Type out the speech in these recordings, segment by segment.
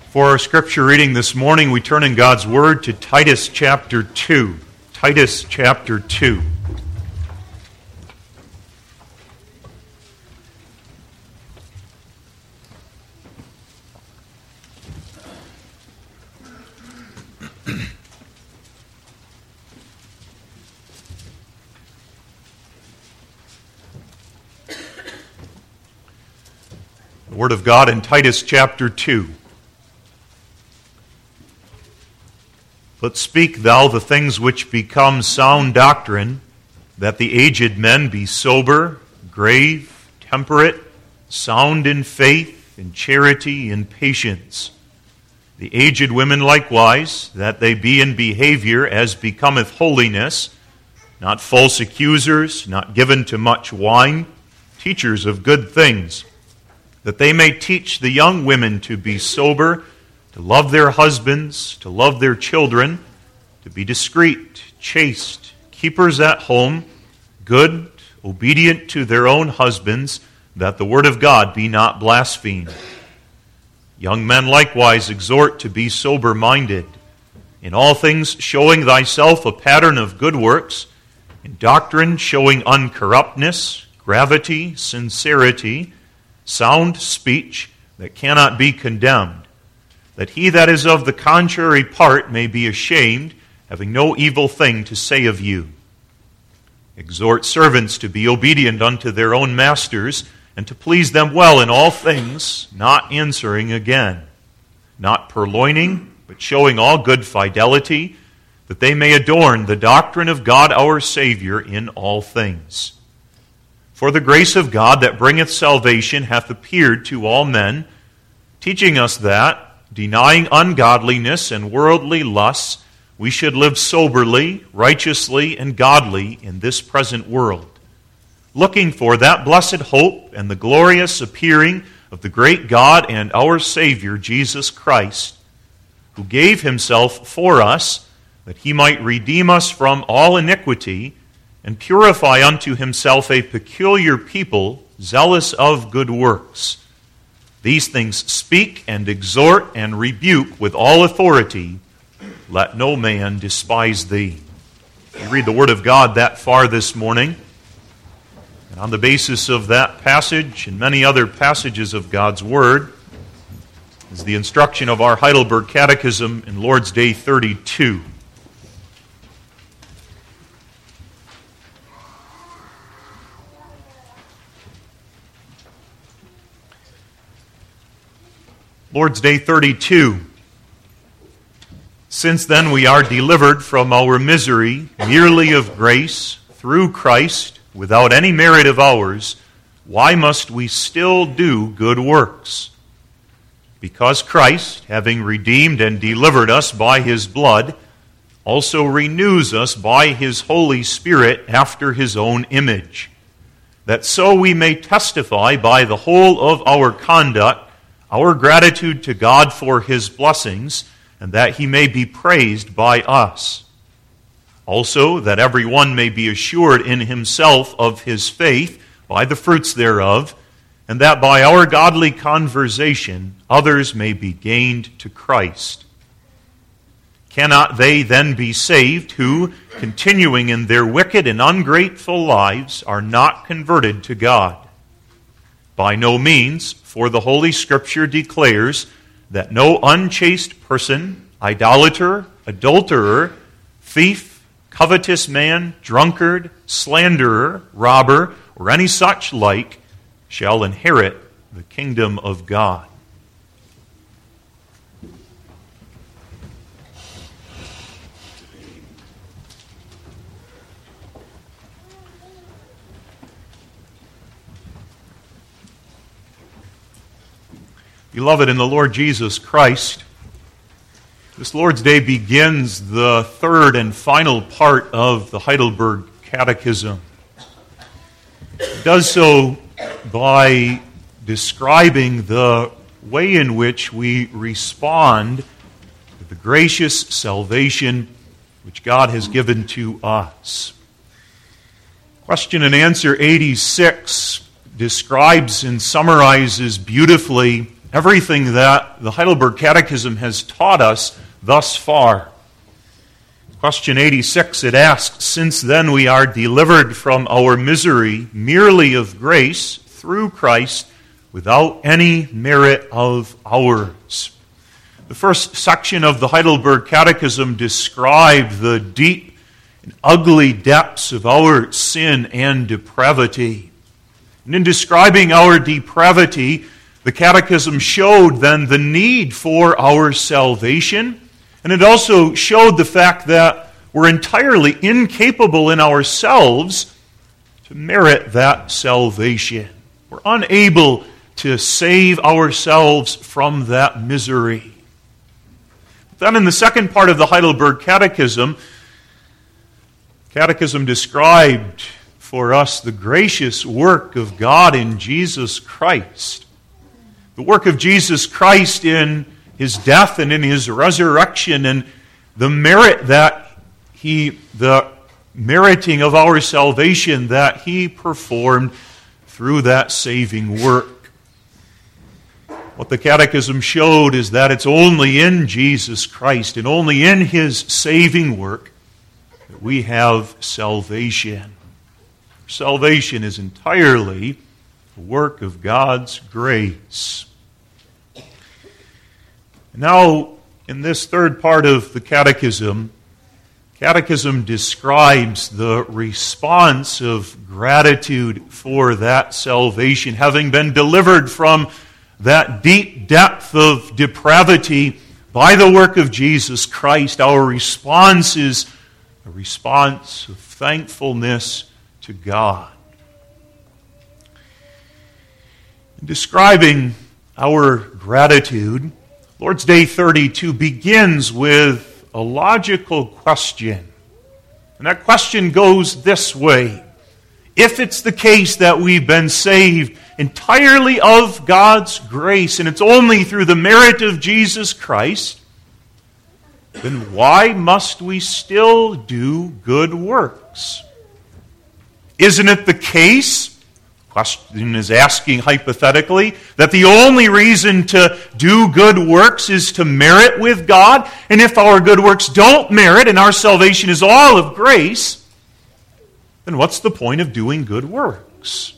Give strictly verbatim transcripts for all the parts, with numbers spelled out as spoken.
For our scripture reading this morning, we turn in God's Word to Titus chapter two. Titus chapter two. The Word of God in Titus chapter two. But speak thou the things which become sound doctrine, that the aged men be sober, grave, temperate, sound in faith, in charity, in patience. The aged women likewise, that they be in behavior as becometh holiness, not false accusers, not given to much wine, teachers of good things, that they may teach the young women to be sober, to love their husbands, to love their children, to be discreet, chaste, keepers at home, good, obedient to their own husbands, that the word of God be not blasphemed. Young men likewise exhort to be sober-minded, in all things showing thyself a pattern of good works, in doctrine showing uncorruptness, gravity, sincerity, sound speech that cannot be condemned, that he that is of the contrary part may be ashamed, having no evil thing to say of you. Exhort servants to be obedient unto their own masters, and to please them well in all things, not answering again, not purloining, but showing all good fidelity, that they may adorn the doctrine of God our Savior in all things. For the grace of God that bringeth salvation hath appeared to all men, teaching us that, denying ungodliness and worldly lusts, we should live soberly, righteously, and godly in this present world, looking for that blessed hope and the glorious appearing of the great God and our Savior, Jesus Christ, who gave himself for us, that he might redeem us from all iniquity, and purify unto himself a peculiar people, zealous of good works. These things speak and exhort and rebuke with all authority. Let no man despise thee. We read the Word of God that far this morning. And on the basis of that passage and many other passages of God's Word is the instruction of our Heidelberg Catechism in Lord's Day thirty-two. Lord's Day thirty-two. Since then we are delivered from our misery, merely of grace, through Christ, without any merit of ours, why must we still do good works? Because Christ, having redeemed and delivered us by his blood, also renews us by his Holy Spirit after his own image, that so we may testify by the whole of our conduct our gratitude to God for his blessings, and that he may be praised by us. Also, that every one may be assured in himself of his faith by the fruits thereof, and that by our godly conversation others may be gained to Christ. Cannot they then be saved who, continuing in their wicked and ungrateful lives, are not converted to God? By no means, for the Holy Scripture declares that no unchaste person, idolater, adulterer, thief, covetous man, drunkard, slanderer, robber, or any such like shall inherit the kingdom of God. Beloved in the Lord Jesus Christ, this Lord's Day begins the third and final part of the Heidelberg Catechism. It does so by describing the way in which we respond to the gracious salvation which God has given to us. Question and answer eighty-six describes and summarizes beautifully everything that the Heidelberg Catechism has taught us thus far. Question eighty-six, it asks, "Since then we are delivered from our misery merely of grace through Christ, without any merit of ours." The first section of the Heidelberg Catechism described the deep and ugly depths of our sin and depravity. And in describing our depravity, the Catechism showed then the need for our salvation, and it also showed the fact that we're entirely incapable in ourselves to merit that salvation. We're unable to save ourselves from that misery. Then in the second part of the Heidelberg Catechism, Catechism described for us the gracious work of God in Jesus Christ. The work of Jesus Christ in His death and in His resurrection, and the merit that He, the meriting of our salvation that He performed through that saving work. What the Catechism showed is that it's only in Jesus Christ and only in His saving work that we have salvation. Salvation is entirely the work of God's grace. Now, in this third part of the Catechism, Catechism describes the response of gratitude for that salvation, having been delivered from that deep depth of depravity by the work of Jesus Christ. Our response is a response of thankfulness to God. In describing our gratitude, Lord's Day thirty-two begins with a logical question. And that question goes this way: if it's the case that we've been saved entirely of God's grace, and it's only through the merit of Jesus Christ, then why must we still do good works? Isn't it the case, the question is asking hypothetically, that the only reason to do good works is to merit with God? And if our good works don't merit and our salvation is all of grace, then what's the point of doing good works?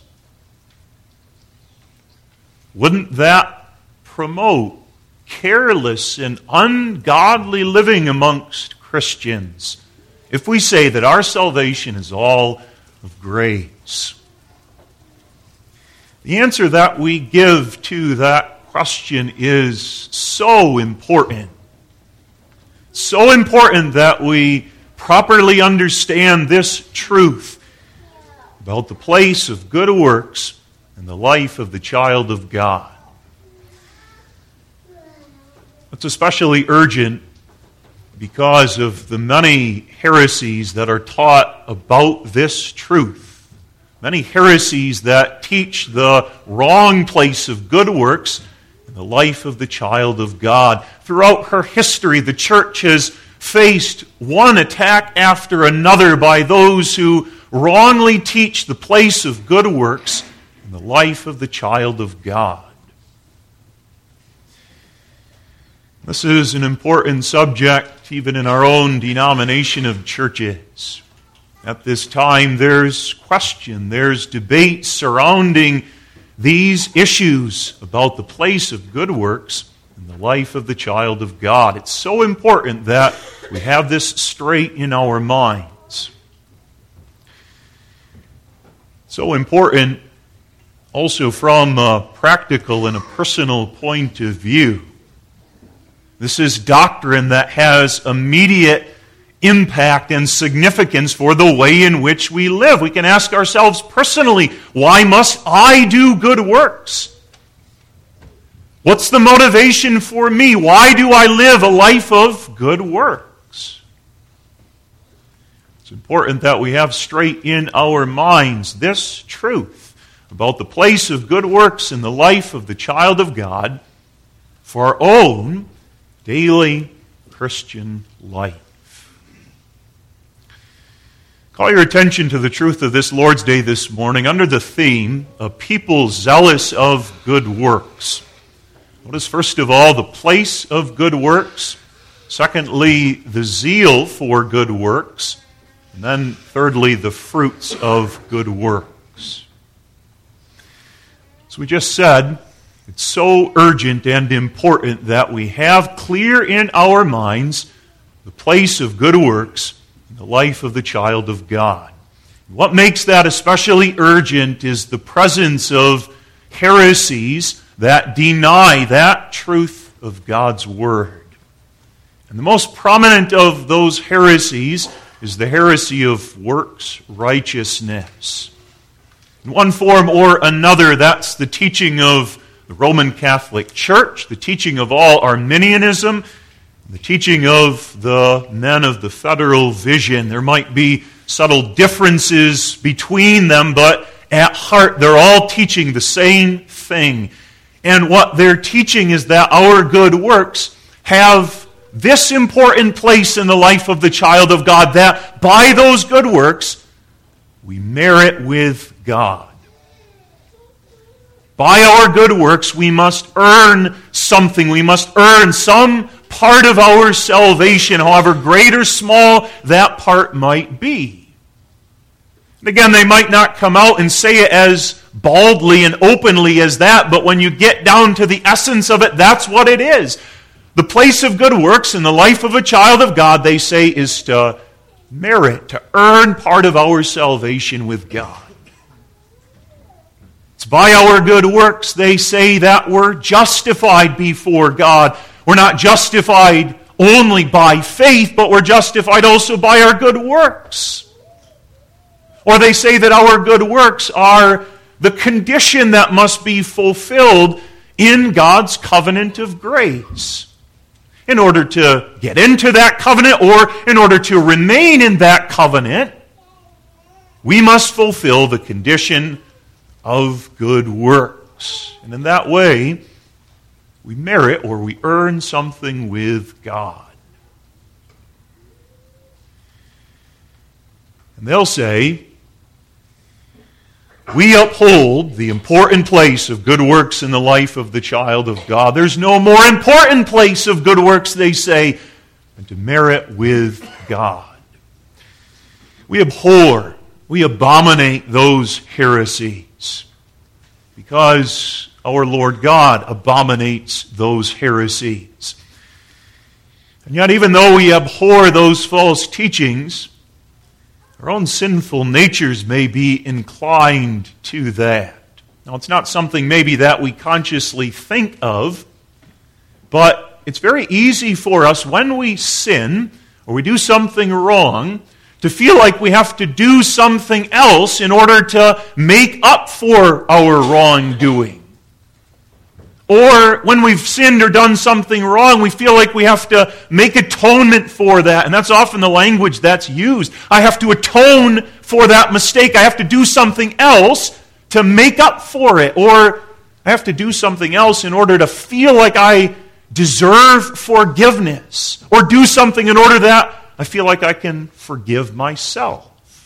Wouldn't that promote careless and ungodly living amongst Christians if we say that our salvation is all of grace? The answer that we give to that question is so important. So important that we properly understand this truth about the place of good works in the life of the child of God. It's especially urgent because of the many heresies that are taught about this truth. Many heresies that teach the wrong place of good works in the life of the child of God. Throughout her history, the church has faced one attack after another by those who wrongly teach the place of good works in the life of the child of God. This is an important subject even in our own denomination of churches. At this time, there's question, there's debate surrounding these issues about the place of good works in the life of the child of God. It's so important that we have this straight in our minds. So important also from a practical and a personal point of view. This is doctrine that has immediate impact and significance for the way in which we live. We can ask ourselves personally, why must I do good works? What's the motivation for me? Why do I live a life of good works? It's important that we have straight in our minds this truth about the place of good works in the life of the child of God for our own daily Christian life. Call your attention to the truth of this Lord's Day this morning under the theme, A People Zealous of Good Works. Notice, first of all, the place of good works. Secondly, the zeal for good works. And then, thirdly, the fruits of good works. As we just said, it's so urgent and important that we have clear in our minds the place of good works in the life of the child of God. What makes that especially urgent is the presence of heresies that deny that truth of God's Word. And the most prominent of those heresies is the heresy of works righteousness. In one form or another, that's the teaching of the Roman Catholic Church, the teaching of all Arminianism, the teaching of the men of the Federal Vision. There might be subtle differences between them, but at heart they're all teaching the same thing. And what they're teaching is that our good works have this important place in the life of the child of God, that by those good works we merit with God. By our good works, we must earn something. We must earn some part of our salvation, however great or small that part might be. And again, they might not come out and say it as baldly and openly as that, but when you get down to the essence of it, that's what it is. The place of good works in the life of a child of God, they say, is to merit, to earn part of our salvation with God. It's by our good works, they say, that we're justified before God. We're not justified only by faith, but we're justified also by our good works. Or they say that our good works are the condition that must be fulfilled in God's covenant of grace. In order to get into that covenant, or in order to remain in that covenant, we must fulfill the condition of good works. And in that way, we merit or we earn something with God. And they'll say, we uphold the important place of good works in the life of the child of God. There's no more important place of good works, they say, than to merit with God. We abhor, we abominate those heresies, because our Lord God abominates those heresies. And yet, even though we abhor those false teachings, our own sinful natures may be inclined to that. Now, it's not something maybe that we consciously think of, but it's very easy for us when we sin or we do something wrong to feel like we have to do something else in order to make up for our wrongdoing. Or when we've sinned or done something wrong, we feel like we have to make atonement for that. And that's often the language that's used. I have to atone for that mistake. I have to do something else to make up for it. Or I have to do something else in order to feel like I deserve forgiveness. Or do something in order that I feel like I can forgive myself.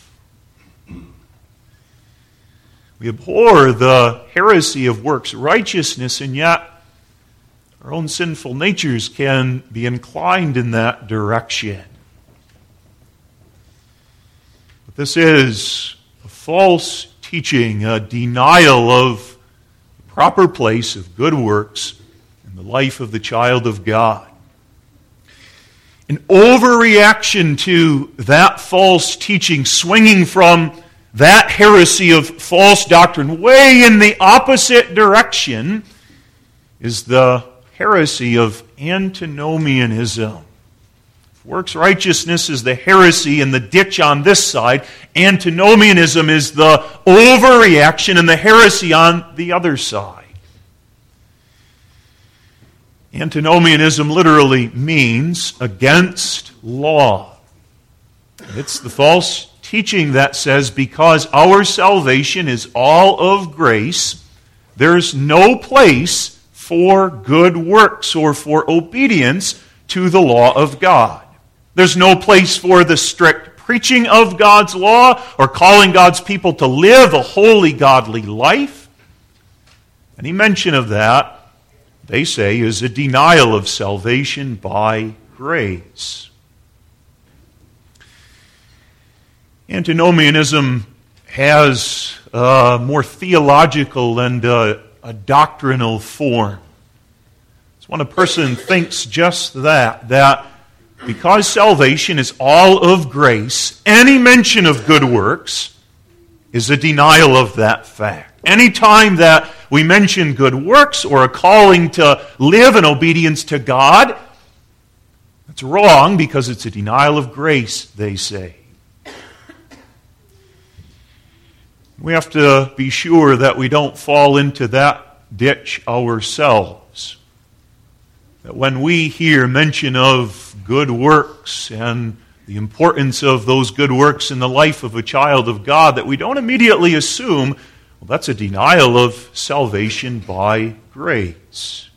We abhor the heresy of works righteousness, and yet our own sinful natures can be inclined in that direction. But this is a false teaching, a denial of the proper place of good works in the life of the child of God. An overreaction to that false teaching, swinging from that heresy of false doctrine way in the opposite direction, is the heresy of antinomianism. If works righteousness is the heresy in the ditch on this side, antinomianism is the overreaction and the heresy on the other side. Antinomianism literally means against law. It's the false teaching that says because our salvation is all of grace, there's no place for good works or for obedience to the law of God. There's no place for the strict preaching of God's law or calling God's people to live a holy, godly life. Any mention of that they say, is a denial of salvation by grace. Antinomianism has a more theological and a, a doctrinal form. It's when a person thinks just that, that because salvation is all of grace, any mention of good works is a denial of that fact. Any time that we mention good works or a calling to live in obedience to God, that's wrong because it's a denial of grace, they say. We have to be sure that we don't fall into that ditch ourselves. That when we hear mention of good works and the importance of those good works in the life of a child of God, that we don't immediately assume, well, that's a denial of salvation by grace.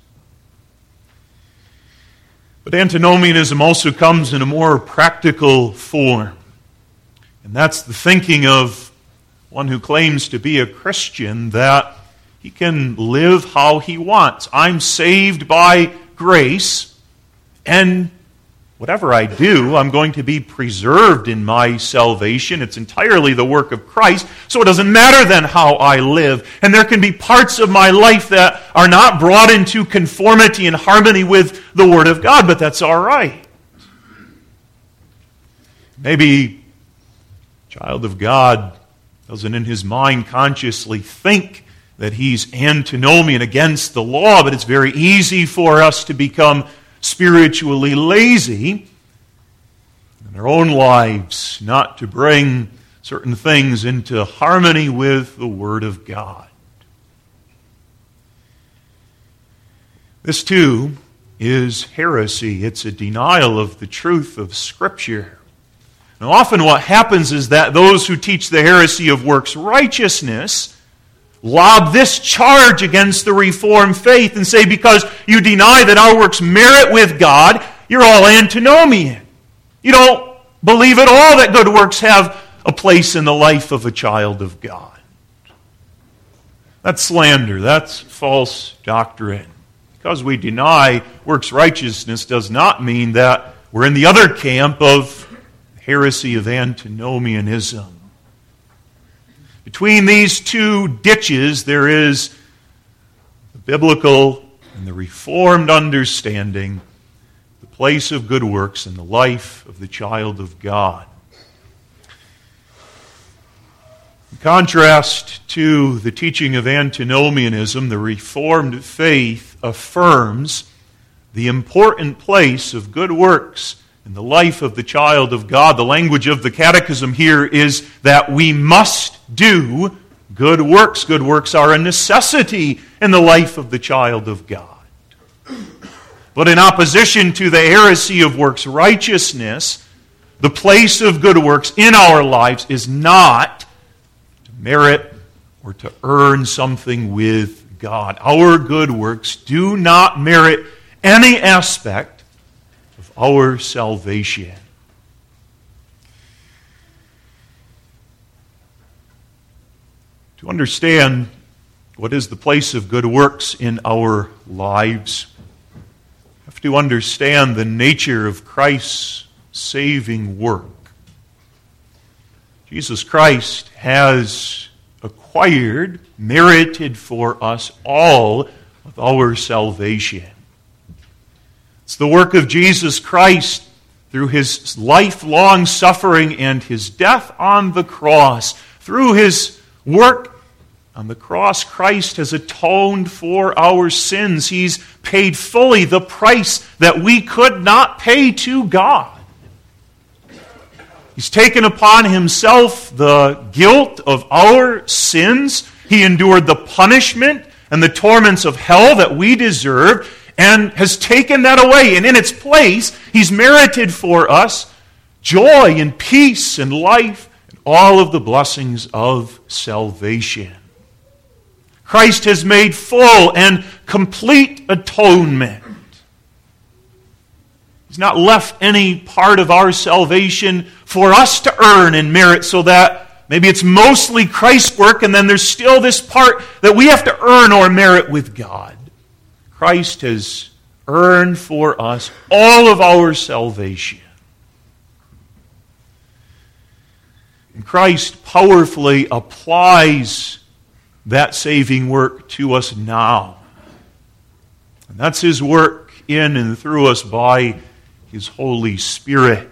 But antinomianism also comes in a more practical form. And that's the thinking of one who claims to be a Christian, that he can live how he wants. I'm saved by grace, and whatever I do, I'm going to be preserved in my salvation. It's entirely the work of Christ, so it doesn't matter then how I live. And there can be parts of my life that are not brought into conformity and harmony with the Word of God, but that's all right. Maybe a child of God doesn't in his mind consciously think that he's antinomian against the law, but it's very easy for us to become spiritually lazy in our own lives, not to bring certain things into harmony with the Word of God. This too is heresy. It's a denial of the truth of Scripture. Now, often what happens is that those who teach the heresy of works righteousness lob this charge against the Reformed faith and say, because you deny that our works merit with God, you're all antinomian. You don't believe at all that good works have a place in the life of a child of God. That's slander. That's false doctrine. Because we deny works righteousness does not mean that we're in the other camp of heresy of antinomianism. Between these two ditches, there is the biblical and the Reformed understanding, the place of good works in the life of the child of God. In contrast to the teaching of antinomianism, the Reformed faith affirms the important place of good works in the life of the child of God. The language of the Catechism here is that we must do good works. Good works are a necessity in the life of the child of God. But in opposition to the heresy of works righteousness, the place of good works in our lives is not to merit or to earn something with God. Our good works do not merit any aspect our salvation. To understand what is the place of good works in our lives, we have to understand the nature of Christ's saving work. Jesus Christ has acquired, merited for us all of our salvation. It's the work of Jesus Christ through His lifelong suffering and His death on the cross. Through His work on the cross, Christ has atoned for our sins. He's paid fully the price that we could not pay to God. He's taken upon Himself the guilt of our sins. He endured the punishment and the torments of hell that we deserved, and has taken that away. And in its place, He's merited for us joy and peace and life and all of the blessings of salvation. Christ has made full and complete atonement. He's not left any part of our salvation for us to earn and merit, so that maybe it's mostly Christ's work and then there's still this part that we have to earn or merit with God. Christ has earned for us all of our salvation. And Christ powerfully applies that saving work to us now. And that's His work in and through us by His Holy Spirit.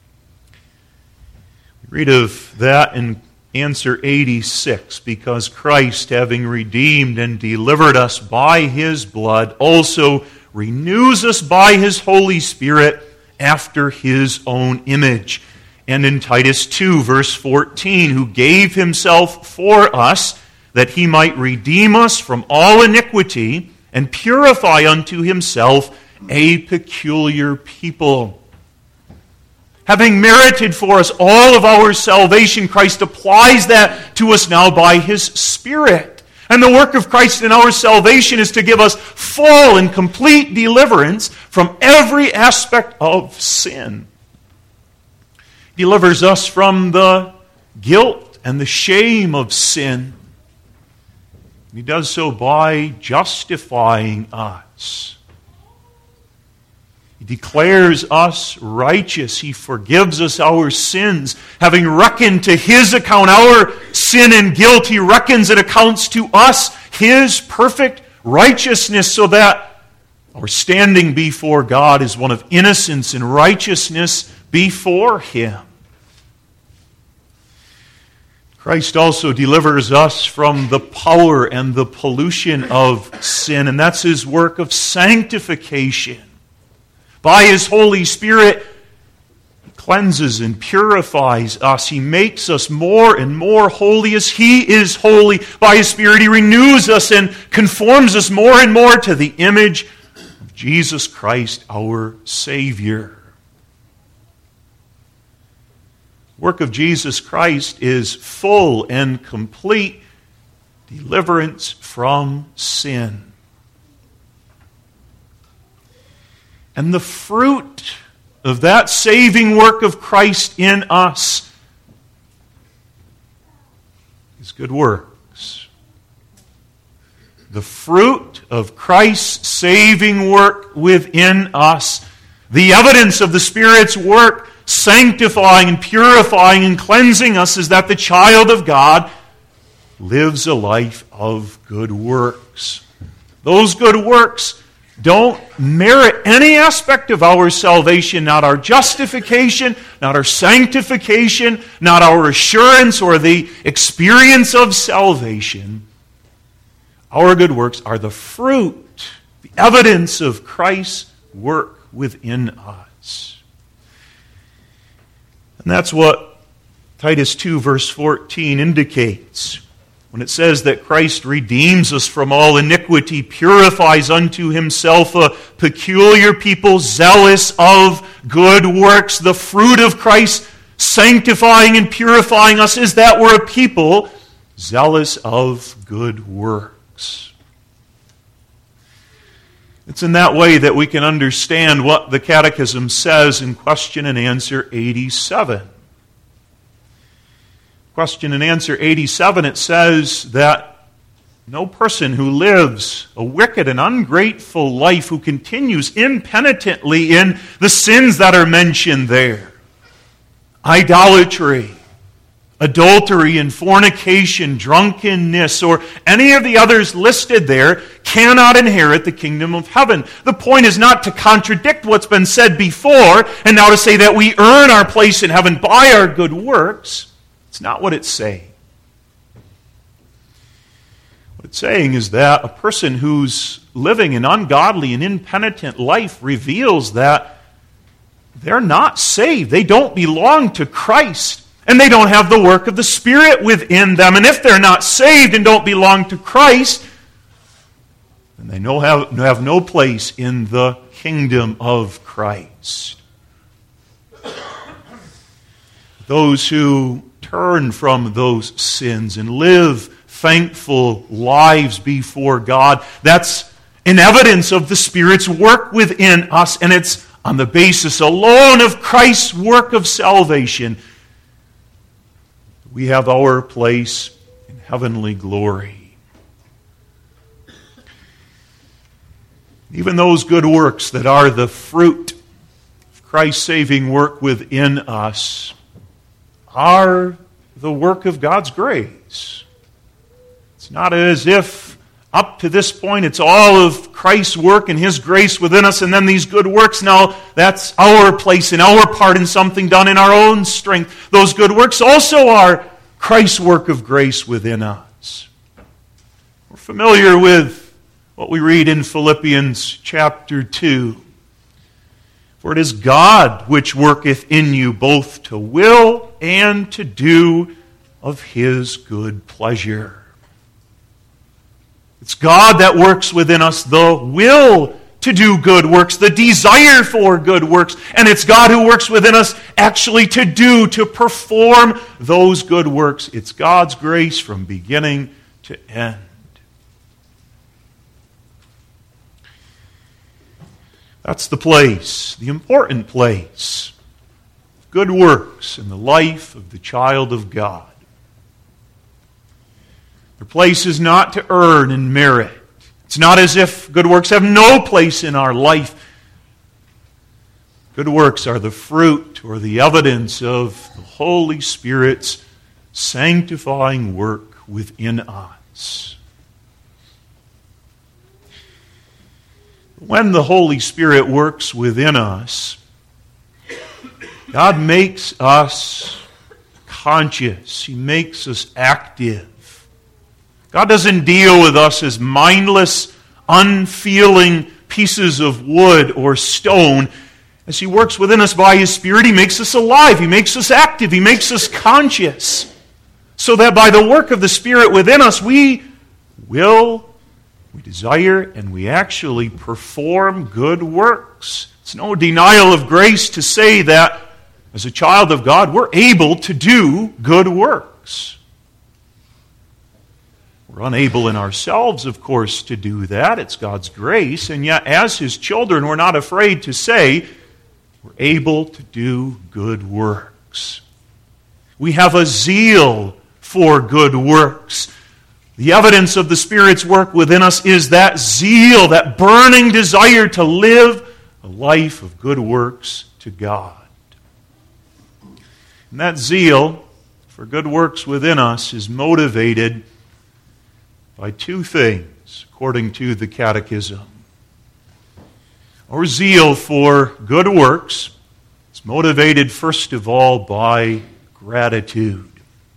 We read of that in answer eighty-six, because Christ, having redeemed and delivered us by His blood, also renews us by His Holy Spirit after His own image. And in Titus two, verse fourteen, who gave Himself for us, that He might redeem us from all iniquity and purify unto Himself a peculiar people. Having merited for us all of our salvation, Christ applies that to us now by His Spirit. And the work of Christ in our salvation is to give us full and complete deliverance from every aspect of sin. He delivers us from the guilt and the shame of sin. He does so by justifying us. He declares us righteous. He forgives us our sins. Having reckoned to His account our sin and guilt, He reckons it accounts to us His perfect righteousness, so that our standing before God is one of innocence and righteousness before Him. Christ also delivers us from the power and the pollution of sin, and that's His work of sanctification. By His Holy Spirit, He cleanses and purifies us. He makes us more and more holy as He is holy. By His Spirit, He renews us and conforms us more and more to the image of Jesus Christ, our Savior. The work of Jesus Christ is full and complete deliverance from sin. And the fruit of that saving work of Christ in us is good works. The fruit of Christ's saving work within us, the evidence of the Spirit's work sanctifying and purifying and cleansing us, is that the child of God lives a life of good works. Those good works don't merit any aspect of our salvation, not our justification, not our sanctification, not our assurance or the experience of salvation. Our good works are the fruit, the evidence of Christ's work within us. And that's what Titus two, verse fourteen indicates. When it says that Christ redeems us from all iniquity, purifies unto Himself a peculiar people, zealous of good works. The fruit of Christ sanctifying and purifying us is that we're a people zealous of good works. It's in that way that we can understand what the Catechism says in question and answer eighty-seven. Question and answer eighty-seven, it says that no person who lives a wicked and ungrateful life, who continues impenitently in the sins that are mentioned there, idolatry, adultery and fornication, drunkenness, or any of the others listed there, cannot inherit the kingdom of heaven. The point is not to contradict what's been said before, and now to say that we earn our place in heaven by our good works. It's not what it's saying. What it's saying is that a person who's living an ungodly and impenitent life reveals that they're not saved. They don't belong to Christ. And they don't have the work of the Spirit within them. And if they're not saved and don't belong to Christ, then they no have, have no place in the kingdom of Christ. Those who turn from those sins and live thankful lives before God, that's an evidence of the Spirit's work within us, and it's on the basis alone of Christ's work of salvation we have our place in heavenly glory. Even those good works that are the fruit of Christ's saving work within us are the work of God's grace. It's not as if up to this point it's all of Christ's work and His grace within us, and then these good works, now that's our place and our part in something done in our own strength. Those good works also are Christ's work of grace within us. We're familiar with what we read in Philippians chapter two. For it is God which worketh in you both to will and to do of His good pleasure. It's God that works within us the will to do good works, the desire for good works, and it's God who works within us actually to do, to perform those good works. It's God's grace from beginning to end. That's the place, the important place. Good works in the life of the child of God. Their place is not to earn and merit. It's not as if good works have no place in our life. Good works are the fruit or the evidence of the Holy Spirit's sanctifying work within us. When the Holy Spirit works within us, God makes us conscious. He makes us active. God doesn't deal with us as mindless, unfeeling pieces of wood or stone. As He works within us by His Spirit, He makes us alive. He makes us active. He makes us conscious. So that by the work of the Spirit within us, we will, we desire, and we actually perform good works. It's no denial of grace to say that as a child of God, we're able to do good works. We're unable in ourselves, of course, to do that. It's God's grace. And yet, as His children, we're not afraid to say we're able to do good works. We have a zeal for good works. The evidence of the Spirit's work within us is that zeal, that burning desire to live a life of good works to God. And that zeal for good works within us is motivated by two things, according to the Catechism. Our zeal for good works is motivated, first of all, by gratitude.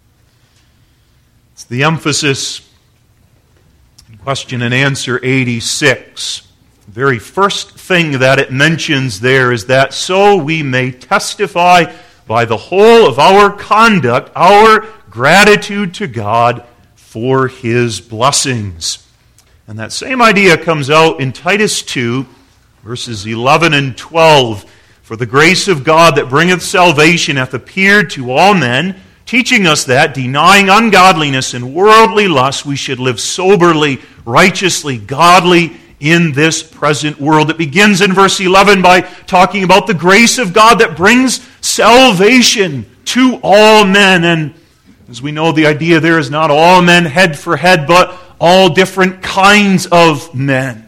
It's the emphasis in question and answer eighty-six. The very first thing that it mentions there is that so we may testify by the whole of our conduct, our gratitude to God for His blessings. And that same idea comes out in Titus two, verses eleven and twelve. For the grace of God that bringeth salvation hath appeared to all men, teaching us that, denying ungodliness and worldly lust, we should live soberly, righteously, godly in this present world. It begins in verse eleven by talking about the grace of God that brings salvation to all men. And as we know, the idea there is not all men head for head, but all different kinds of men.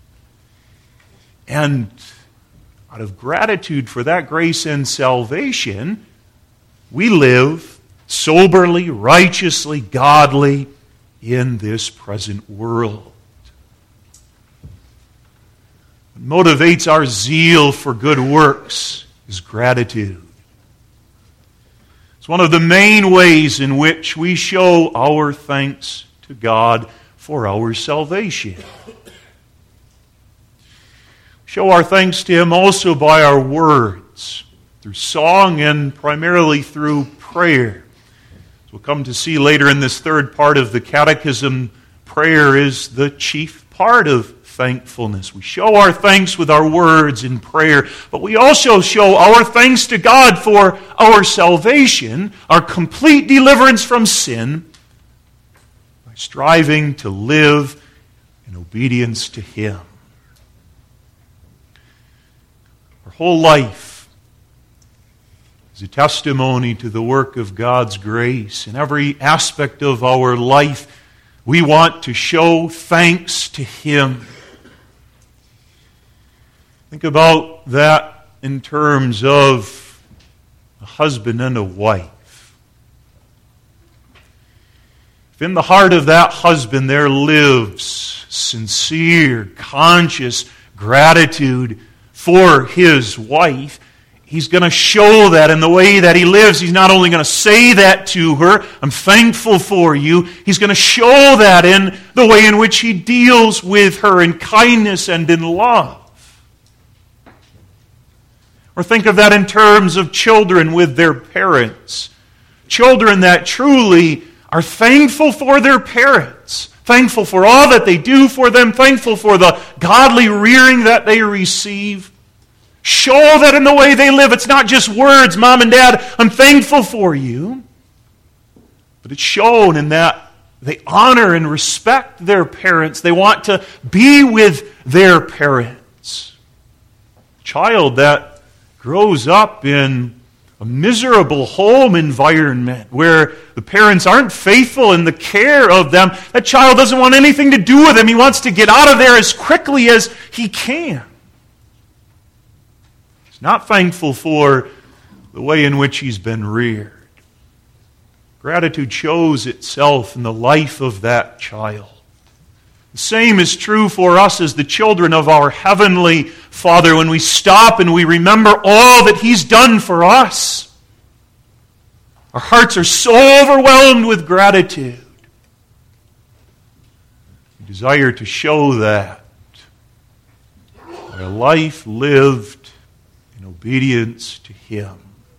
And out of gratitude for that grace and salvation, we live soberly, righteously, godly in this present world. What motivates our zeal for good works is gratitude. It's one of the main ways in which we show our thanks to God for our salvation. We show our thanks to Him also by our words, through song and primarily through prayer. As we'll come to see later in this third part of the Catechism, prayer is the chief part of thankfulness. We show our thanks with our words in prayer, but we also show our thanks to God for our salvation, our complete deliverance from sin, by striving to live in obedience to Him. Our whole life is a testimony to the work of God's grace. In every aspect of our life, we want to show thanks to Him. Think about that in terms of a husband and a wife. If in the heart of that husband there lives sincere, conscious gratitude for his wife, he's going to show that in the way that he lives. He's not only going to say that to her, I'm thankful for you. He's going to show that in the way in which he deals with her in kindness and in love. Or think of that in terms of children with their parents. Children that truly are thankful for their parents, thankful for all that they do for them, thankful for the godly rearing that they receive. Show that in the way they live. It's not just words, Mom and Dad, I'm thankful for you. But it's shown in that they honor and respect their parents. They want to be with their parents. A child that grows up in a miserable home environment where the parents aren't faithful in the care of them, that child doesn't want anything to do with them. He wants to get out of there as quickly as he can. He's not thankful for the way in which he's been reared. Gratitude shows itself in the life of that child. The same is true for us as the children of our Heavenly Father when we stop and we remember all that He's done for us. Our hearts are so overwhelmed with gratitude. We desire to show that by a life lived in obedience to Him.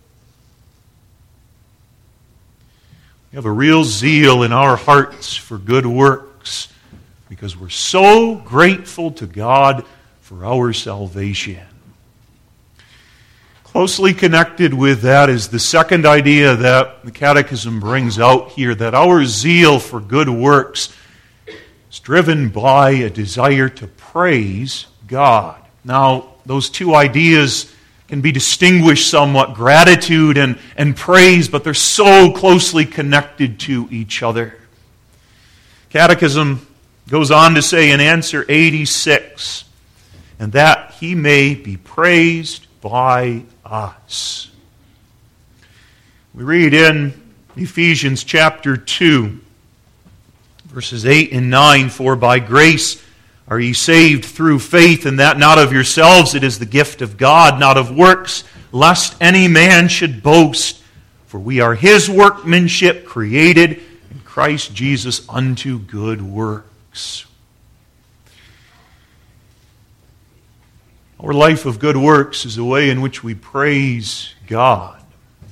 We have a real zeal in our hearts for good works, because we're so grateful to God for our salvation. Closely connected with that is the second idea that the Catechism brings out here, that our zeal for good works is driven by a desire to praise God. Now, those two ideas can be distinguished somewhat, gratitude and, and praise, but they're so closely connected to each other. Catechism goes on to say in answer eighty-six, and that He may be praised by us. We read in Ephesians chapter two, verses eight and nine, for by grace are ye saved through faith, and that not of yourselves, it is the gift of God, not of works, lest any man should boast. For we are His workmanship, created in Christ Jesus unto good works. Our life of good works is a way in which we praise God.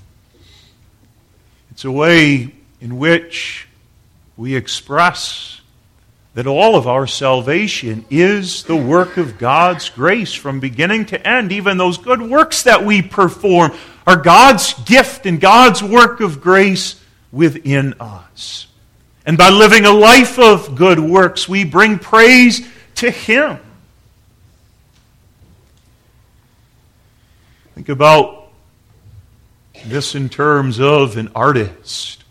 It's a way in which we express that all of our salvation is the work of God's grace from beginning to end. Even those good works that we perform are God's gift and God's work of grace within us. And by living a life of good works, we bring praise to Him. Think about this in terms of an artist.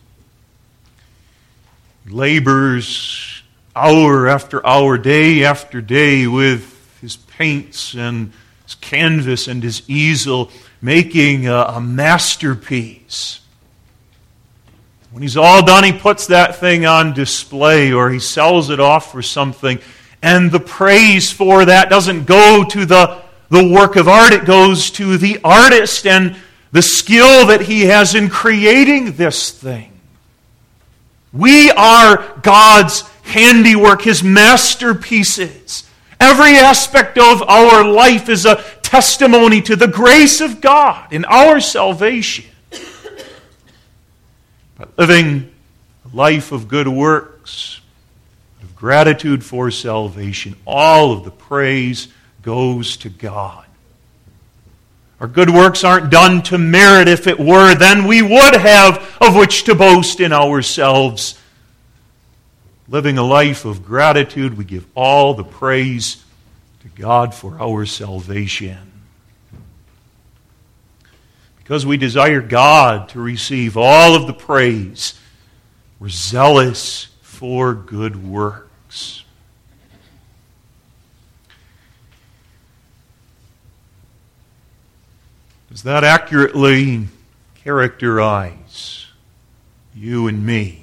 He labors hour after hour, day after day with his paints and his canvas and his easel, making a, a masterpiece. When he's all done, he puts that thing on display or he sells it off for something. And the praise for that doesn't go to the, the work of art. It goes to the artist and the skill that he has in creating this thing. We are God's handiwork, His masterpieces. Every aspect of our life is a testimony to the grace of God in our salvation. By living a life of good works, of gratitude for salvation, all of the praise goes to God. Our good works aren't done to merit. If it were, then we would have of which to boast in ourselves. Living a life of gratitude, we give all the praise to God for our salvation. Because we desire God to receive all of the praise, we're zealous for good works. Does that accurately characterize you and me?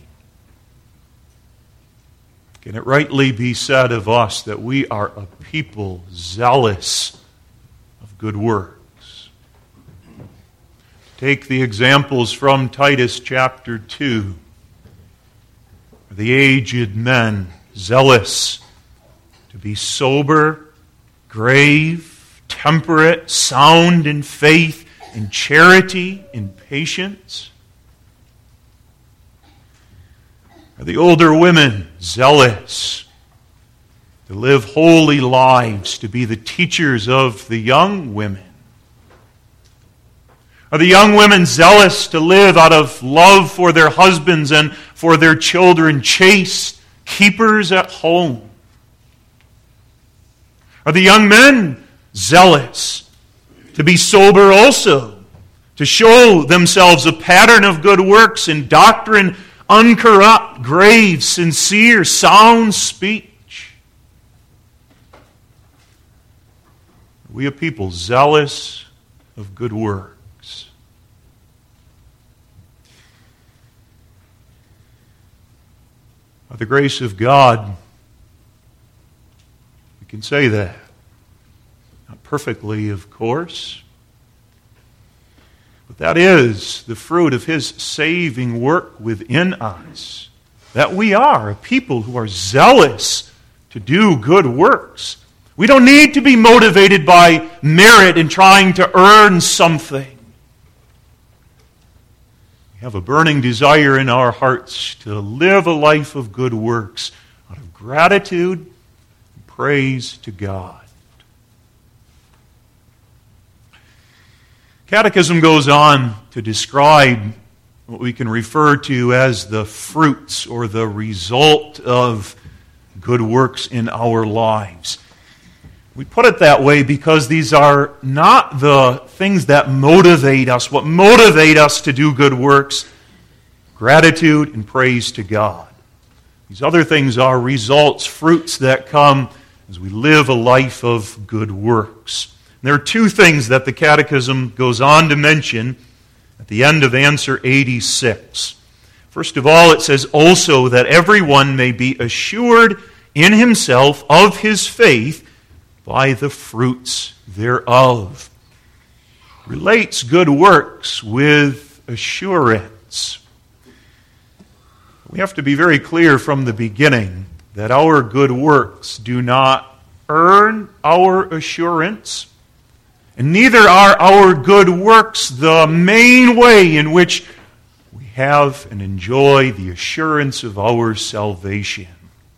Can it rightly be said of us that we are a people zealous of good works? Take the examples from Titus chapter two. The aged men, zealous to be sober, grave, temperate, sound in faith, in charity, in patience. Are the older women zealous to live holy lives, to be the teachers of the young women? Are the young women zealous to live out of love for their husbands and for their children, chaste keepers at home? Are the young men zealous to be sober also, to show themselves a pattern of good works in doctrine, uncorrupt, grave, sincere, sound speech? Are we a people zealous of good works? By the grace of God, we can say that. Not perfectly, of course. But that is the fruit of His saving work within us. That we are a people who are zealous to do good works. We don't need to be motivated by merit in trying to earn something. We have a burning desire in our hearts to live a life of good works out of gratitude and praise to God. Catechism goes on to describe what we can refer to as the fruits or the result of good works in our lives. We put it that way because these are not the things that motivate us. What motivate us to do good works, gratitude and praise to God. These other things are results, fruits that come as we live a life of good works. And there are two things that the Catechism goes on to mention at the end of answer eighty-six. First of all, it says also that everyone may be assured in himself of his faith by the fruits thereof. Relates good works with assurance. We have to be very clear from the beginning that our good works do not earn our assurance, and neither are our good works the main way in which we have and enjoy the assurance of our salvation.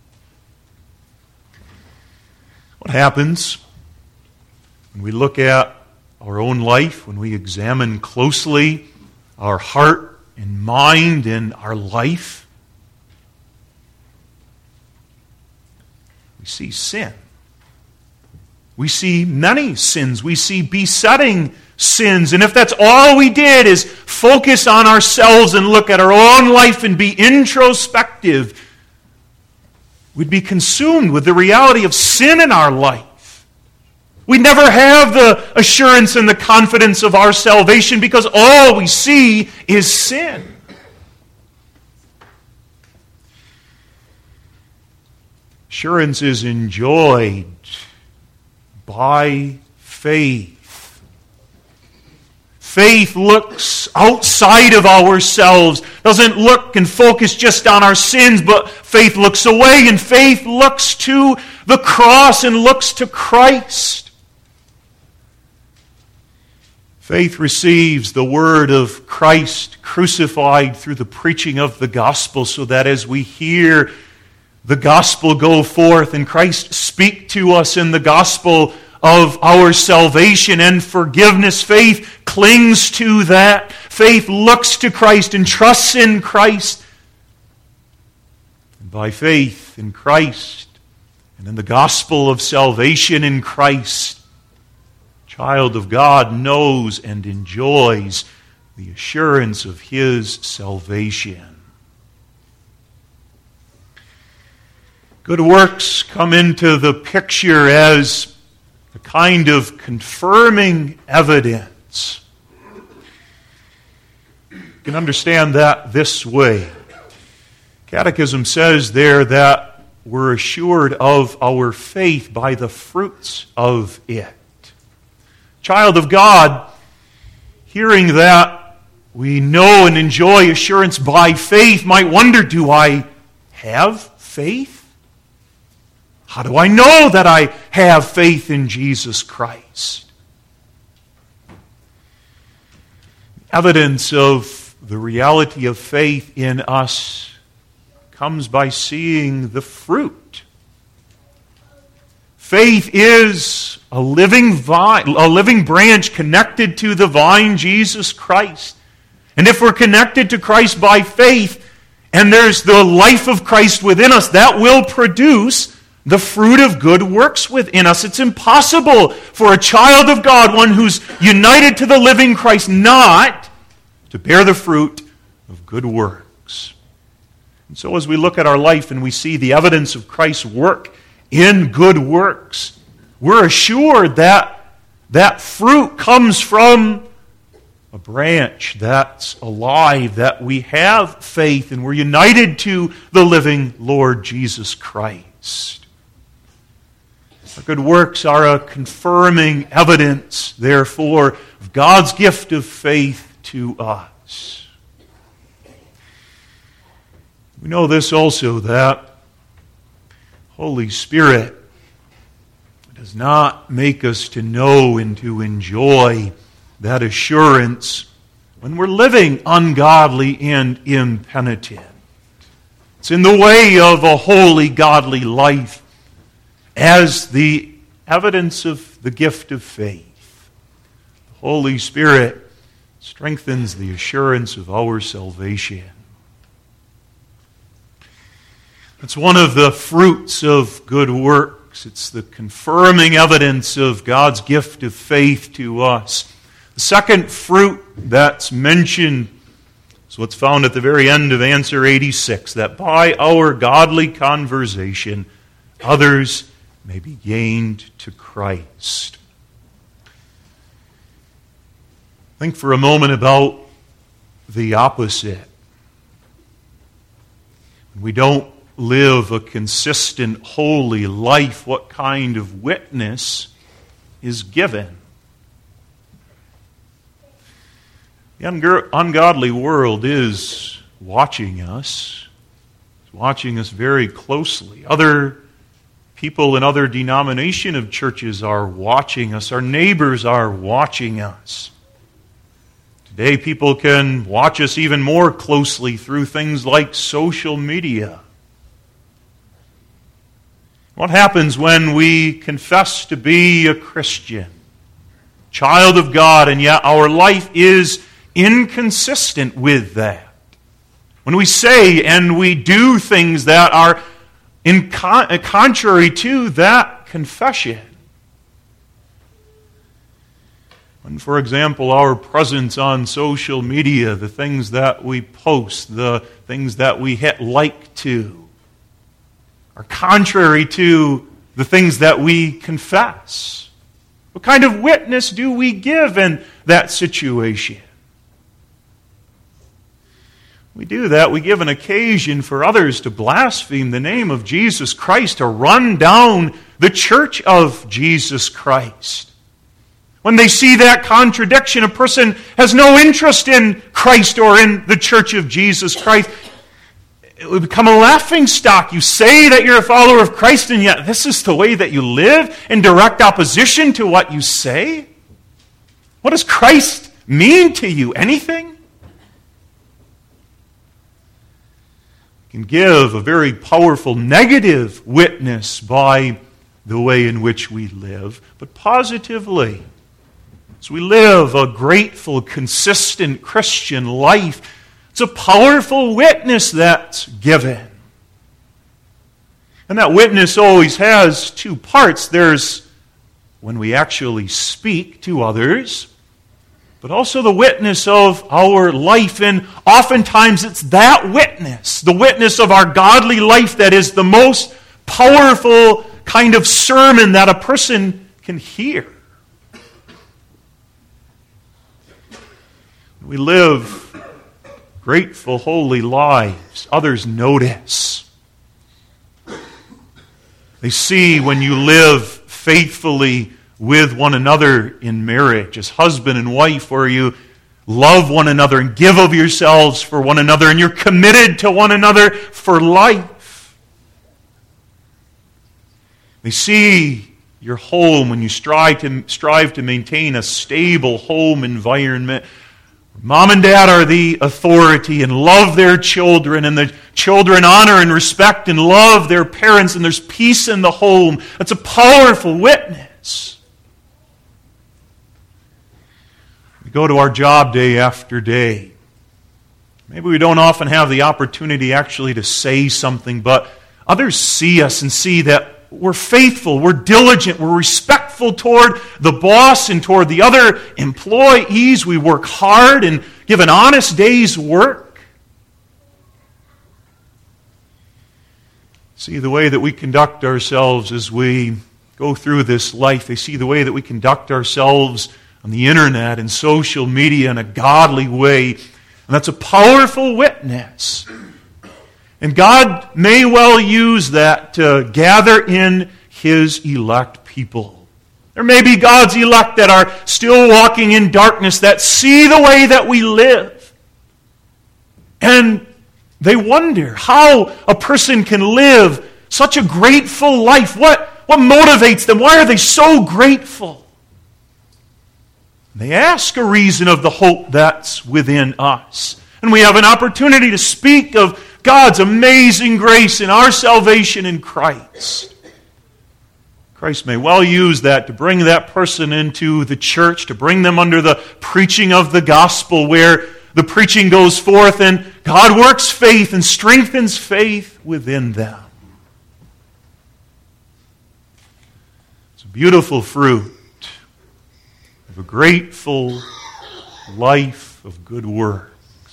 What happens when we look at our own life, when we examine closely our heart and mind and our life? We see sin. We see many sins. We see besetting sins. And if that's all we did is focus on ourselves and look at our own life and be introspective, we'd be consumed with the reality of sin in our life. We'd never have the assurance and the confidence of our salvation because all we see is sin. Assurance is enjoyed by faith. Faith looks outside of ourselves, doesn't look and focus just on our sins, but faith looks away, and faith looks to the cross and looks to Christ. Faith receives the word of Christ crucified through the preaching of the gospel, so that as we hear the gospel go forth and Christ speak to us in the gospel of our salvation and forgiveness, faith clings to that. Faith looks to Christ and trusts in Christ. And by faith in Christ and in the gospel of salvation in Christ, child of God knows and enjoys the assurance of his salvation. Good works come into the picture as a kind of confirming evidence can understand that this way. Catechism says there that we're assured of our faith by the fruits of it. Child of God, hearing that we know and enjoy assurance by faith, might wonder, do I have faith? How do I know that I have faith in Jesus Christ? Evidence of the reality of faith in us comes by seeing the fruit. Faith is a living vine, a living branch connected to the vine, Jesus Christ. And if we're connected to Christ by faith, and there's the life of Christ within us, that will produce the fruit of good works within us. It's impossible for a child of God, one who's united to the living Christ, not to bear the fruit of good works. And so as we look at our life and we see the evidence of Christ's work in good works, we're assured that that fruit comes from a branch that's alive, that we have faith and we're united to the living Lord Jesus Christ. Our good works are a confirming evidence, therefore, of God's gift of faith to us. We know this also, that Holy Spirit does not make us to know and to enjoy that assurance when we're living ungodly and impenitent. It's in the way of a holy, godly life as the evidence of the gift of faith. The Holy Spirit strengthens the assurance of our salvation. It's one of the fruits of good works. It's the confirming evidence of God's gift of faith to us. The second fruit that's mentioned is what's found at the very end of answer eighty-six, that by our godly conversation, others may be gained to Christ. Think for a moment about the opposite. When we don't live a consistent, holy life, what kind of witness is given? The ungodly world is watching us. It's watching us very closely. Other people in other denomination of churches are watching us. Our neighbors are watching us. Today, people can watch us even more closely through things like social media. What happens when we confess to be a Christian, child of God, and yet our life is inconsistent with that? When we say and we do things that are in con- contrary to that confession. When, for example, our presence on social media, the things that we post, the things that we hit like to, are contrary to the things that we confess. What kind of witness do we give in that situation? We do that. We give an occasion for others to blaspheme the name of Jesus Christ, to run down the church of Jesus Christ. When they see that contradiction, a person has no interest in Christ or in the church of Jesus Christ. It would become a laughingstock. You say that you're a follower of Christ, and yet this is the way that you live, in direct opposition to what you say? What does Christ mean to you? Anything? You can give a very powerful negative witness by the way in which we live, but positively, as we live a grateful, consistent Christian life, it's a powerful witness that's given. And that witness always has two parts. There's when we actually speak to others, but also the witness of our life. And oftentimes it's that witness, the witness of our godly life, that is the most powerful kind of sermon that a person can hear. We live grateful, holy lives, others notice. They see when you live faithfully with one another in marriage, as husband and wife, where you love one another and give of yourselves for one another, and you're committed to one another for life. They see your home when you strive to, strive to maintain a stable home environment. Mom and dad are the authority and love their children, and the children honor and respect and love their parents, and there's peace in the home. That's a powerful witness. We go to our job day after day. Maybe we don't often have the opportunity actually to say something, but others see us and see that we're faithful, we're diligent, we're respectful toward the boss and toward the other employees. We work hard and give an honest day's work. See the way that we conduct ourselves as we go through this life. They see the way that we conduct ourselves on the internet and social media in a godly way. And that's a powerful witness. And God may well use that to gather in His elect people. There may be God's elect that are still walking in darkness, that see the way that we live. And they wonder how a person can live such a grateful life. What, what motivates them? Why are they so grateful? They ask a reason of the hope that's within us. And we have an opportunity to speak of God's amazing grace in our salvation in Christ. Christ may well use that to bring that person into the church, to bring them under the preaching of the gospel, where the preaching goes forth and God works faith and strengthens faith within them. It's a beautiful fruit of a grateful life of good work.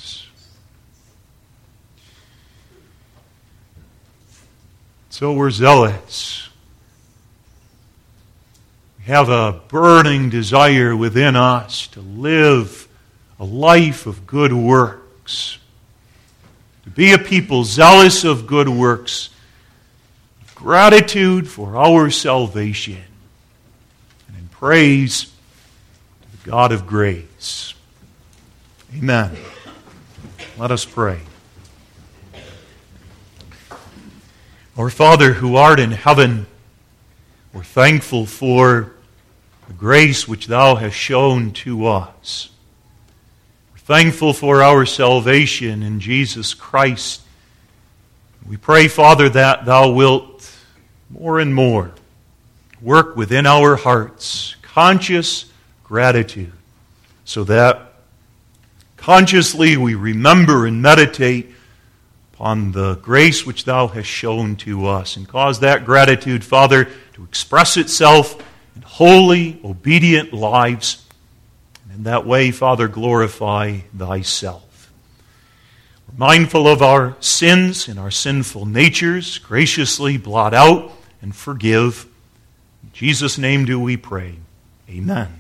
So we're zealous. We have a burning desire within us to live a life of good works. To be a people zealous of good works. Gratitude for our salvation. And in praise to the God of grace. Amen. Let us pray. Our Father who art in heaven, we're thankful for the grace which Thou hast shown to us. We're thankful for our salvation in Jesus Christ. We pray, Father, that Thou wilt more and more work within our hearts conscious gratitude, so that consciously we remember and meditate upon the grace which Thou hast shown to us, and cause that gratitude, Father, to express itself in holy, obedient lives, and in that way, Father, glorify Thyself. We're mindful of our sins and our sinful natures. Graciously blot out and forgive. In Jesus' name do we pray. Amen.